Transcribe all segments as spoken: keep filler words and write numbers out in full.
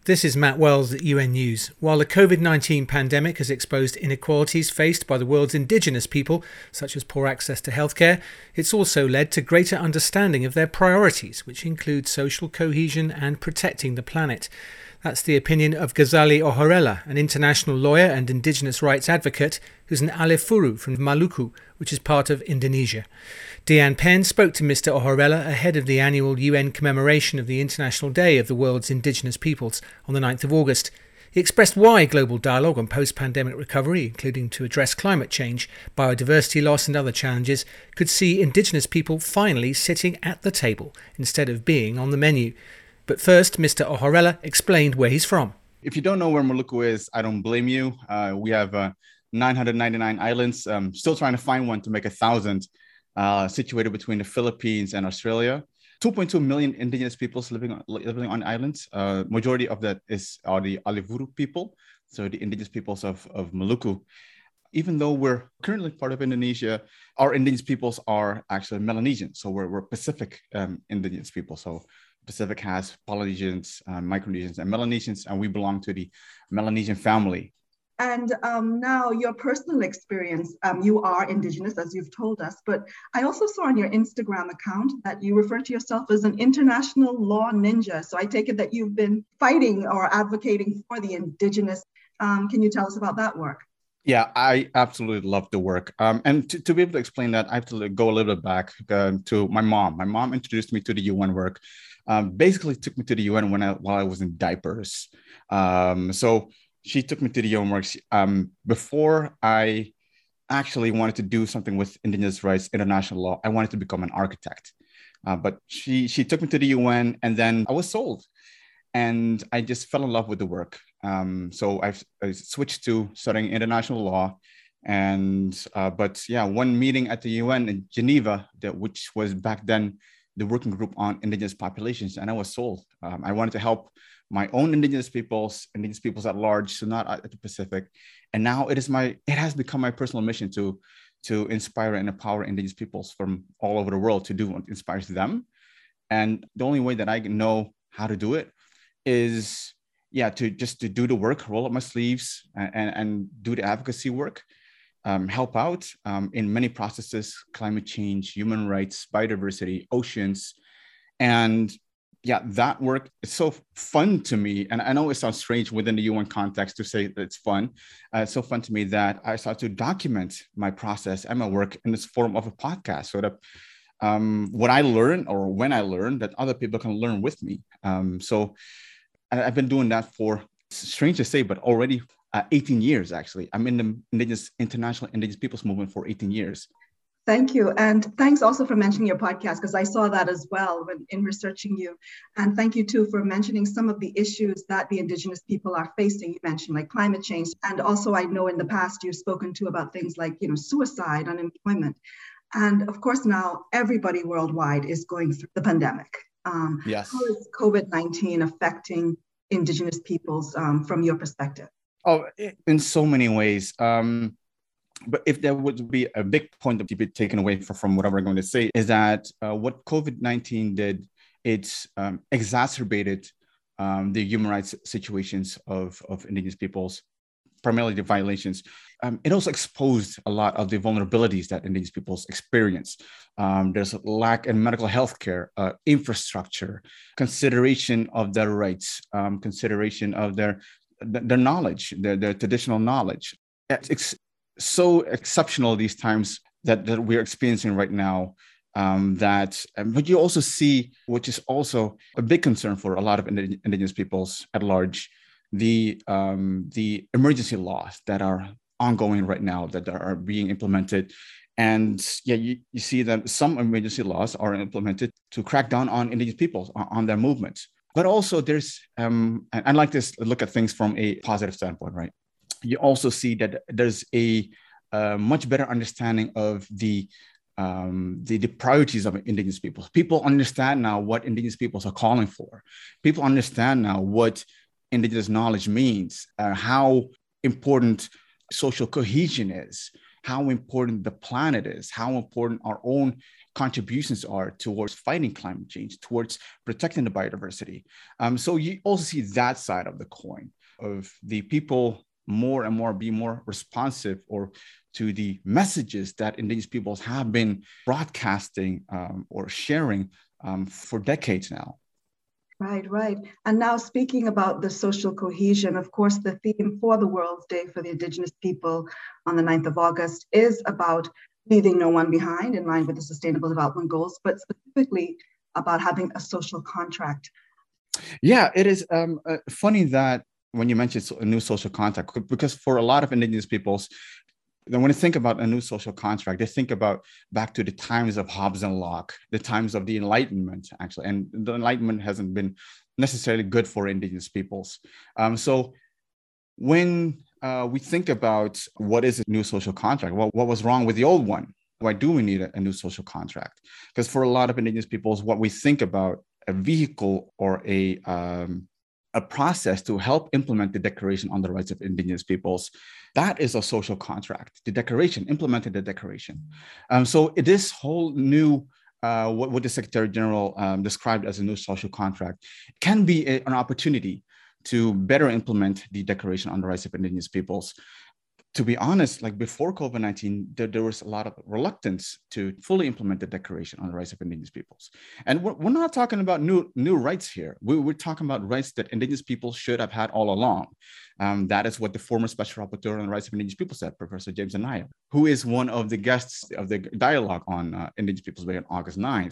This is Matt Wells at U N News. While the COVID nineteen pandemic has exposed inequalities faced by the world's indigenous people, such as poor access to healthcare, it's also led to greater understanding of their priorities, which include social cohesion and protecting the planet. That's the opinion of Ghazali Ohorela, an international lawyer and indigenous rights advocate who's an Alefuru from Maluku, which is part of Indonesia. Deanne Penn spoke to Mister Ohorela ahead of the annual U N commemoration of the International Day of the World's Indigenous Peoples on the ninth of August. He expressed why global dialogue on post-pandemic recovery, including to address climate change, biodiversity loss and other challenges, could see Indigenous people finally sitting at the table instead of being on the menu. But first, Mister Ohorela explained where he's from. If you don't know where Maluku is, I don't blame you. Uh, we have uh, nine hundred ninety-nine islands. Um, still trying to find one to make a thousand, uh, situated between the Philippines and Australia. two point two million indigenous peoples living on, living on islands. Uh, majority of that is are the Alevuru people, so the indigenous peoples of, of Maluku. Even though we're currently part of Indonesia, our indigenous peoples are actually Melanesian. So we're, we're Pacific um, indigenous people. So Pacific has Polynesians, uh, Micronesians, and Melanesians, and we belong to the Melanesian family. And um, now your personal experience, um, you are Indigenous, as you've told us, but I also saw on your Instagram account that you refer to yourself as an international law ninja. So I take it that you've been fighting or advocating for the Indigenous. Um, can you tell us about that work? Yeah, I absolutely love the work. Um, and to, to be able to explain that, I have to go a little bit back uh, to my mom. My mom introduced me to the U N work, um, basically took me to the U N when I, while I was in diapers. Um, so she took me to the U N work um, before I actually wanted to do something with Indigenous rights, international law. I wanted to become an architect. Uh, but she, she took me to the U N and then I was sold. And I just fell in love with the work. Um, so I've, I switched to studying international law. And, uh, but yeah, one meeting at the U N in Geneva, that, which was back then the working group on indigenous populations. And I was sold. Um, I wanted to help my own indigenous peoples, indigenous peoples at large, so not at the Pacific. And now it is my, it has become my personal mission to, to inspire and empower indigenous peoples from all over the world to do what inspires them. And the only way that I know how to do it is, yeah, to just to do the work, roll up my sleeves and, and, and do the advocacy work, um, help out um, in many processes, climate change, human rights, biodiversity, oceans. And yeah, that work is so fun to me. And I know it sounds strange within the U N context to say that it's fun. Uh, it's so fun to me that I started to document my process and my work in this form of a podcast so that um, what I learn or when I learn that other people can learn with me. Um, so I've been doing that for, strange to say, but already uh, eighteen years, actually. I'm in the Indigenous International Indigenous Peoples Movement for eighteen years. Thank you. And thanks also for mentioning your podcast, because I saw that as well when in researching you. And thank you too for mentioning some of the issues that the Indigenous people are facing. You mentioned like climate change. And also I know in the past you've spoken to about things like, you know, suicide, unemployment. And of course now everybody worldwide is going through the pandemic. Um, yes. How is COVID nineteen affecting Indigenous peoples um, from your perspective? Oh, in so many ways. Um, but if there would be a big point to be taken away from, from whatever I'm going to say, is that uh, what COVID nineteen did, it's um, exacerbated um, the human rights situations of, of Indigenous peoples, primarily the violations. Um, it also exposed a lot of the vulnerabilities that Indigenous peoples experience. Um, there's a lack in medical health care, uh, infrastructure, consideration of their rights, um, consideration of their their knowledge, their, their traditional knowledge. It's so exceptional these times that, that we're experiencing right now. Um, that, but you also see, which is also a big concern for a lot of indig- Indigenous peoples at large, the um, the emergency laws that are ongoing right now that are being implemented. And yeah, you, you see that some emergency laws are implemented to crack down on Indigenous peoples, on, on their movements. But also there's, um, and I like to look at things from a positive standpoint, right? You also see that there's a, a much better understanding of the, um, the, the priorities of Indigenous peoples. People understand now what Indigenous peoples are calling for. People understand now what Indigenous knowledge means, uh, how important social cohesion is, how important the planet is, how important our own contributions are towards fighting climate change, towards protecting the biodiversity. Um, so you also see that side of the coin of the people more and more be more responsive or to the messages that indigenous peoples have been broadcasting um, or sharing um, for decades now. Right, right. And now speaking about the social cohesion, of course, the theme for the World Day for the Indigenous People on the ninth of August is about leaving no one behind in line with the Sustainable Development Goals, but specifically about having a social contract. Yeah, it is um, uh, funny that when you mentioned a new social contract, because for a lot of indigenous peoples, then when they think about a new social contract, they think about back to the times of Hobbes and Locke, the times of the Enlightenment, actually. And the Enlightenment hasn't been necessarily good for indigenous peoples. Um, so when uh, we think about what is a new social contract, well, what was wrong with the old one? Why do we need a, a new social contract? Because for a lot of indigenous peoples, what we think about a vehicle or a um, a process to help implement the Declaration on the Rights of Indigenous Peoples, that is a social contract. The Declaration, implemented the Declaration. Um, so this whole new, uh, what, what the Secretary General um, described as a new social contract can be a, an opportunity to better implement the Declaration on the Rights of Indigenous Peoples. To be honest, like before COVID nineteen, there, there was a lot of reluctance to fully implement the Declaration on the Rights of Indigenous Peoples. And we're, we're not talking about new, new rights here. We, we're talking about rights that Indigenous people should have had all along. Um, that is what the former Special Rapporteur on the Rights of Indigenous People said, Professor James Anaya, who is one of the guests of the dialogue on uh, Indigenous Peoples Day on August ninth,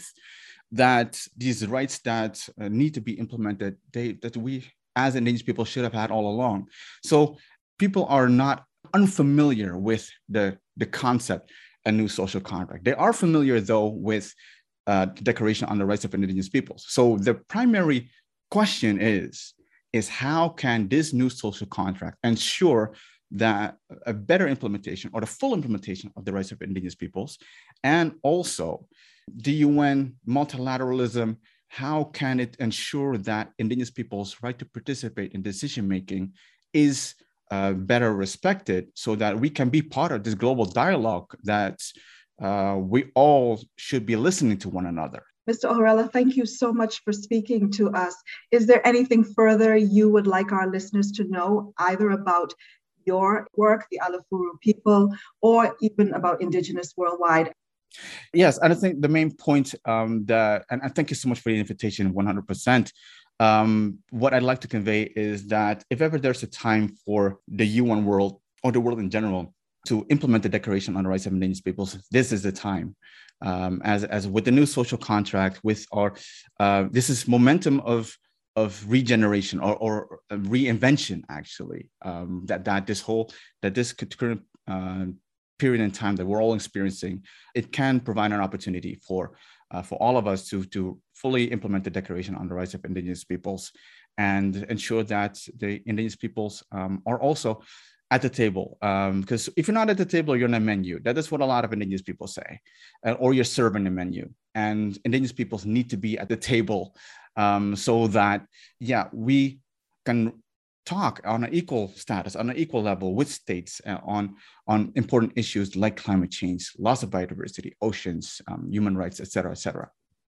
that these rights that uh, need to be implemented, they, that we as Indigenous people should have had all along. So people are not unfamiliar with the, the concept, a new social contract. They are familiar, though, with uh, the Declaration on the Rights of Indigenous Peoples. So the primary question is, is how can this new social contract ensure that a better implementation or the full implementation of the rights of Indigenous peoples, and also the U N multilateralism, how can it ensure that Indigenous peoples' right to participate in decision-making is Uh, better respected, so that we can be part of this global dialogue that uh, we all should be listening to one another. Mister Ohorela, thank you so much for speaking to us. Is there anything further you would like our listeners to know, either about your work, the Alafuru people, or even about Indigenous worldwide? Yes, and I think the main point um, that, and I thank you so much for the invitation, one hundred percent. Um, what I'd like to convey is that if ever there's a time for the U N world or the world in general to implement the Declaration on the Rights of Indigenous Peoples, this is the time. Um, as, as with the new social contract, with our, uh, this is momentum of, of regeneration or, or reinvention, actually, um, that, that this whole, that this current uh, period in time that we're all experiencing, it can provide an opportunity for Uh, for all of us to, to fully implement the Declaration on the Rights of Indigenous Peoples and ensure that the Indigenous peoples um, are also at the table. Because um, if you're not at the table, you're on a menu. That is what a lot of Indigenous people say, uh, or you're serving a menu. And Indigenous peoples need to be at the table um, so that, yeah, we can talk on an equal status, on an equal level with states uh, on, on important issues like climate change, loss of biodiversity, oceans, um, human rights, et cetera, et cetera.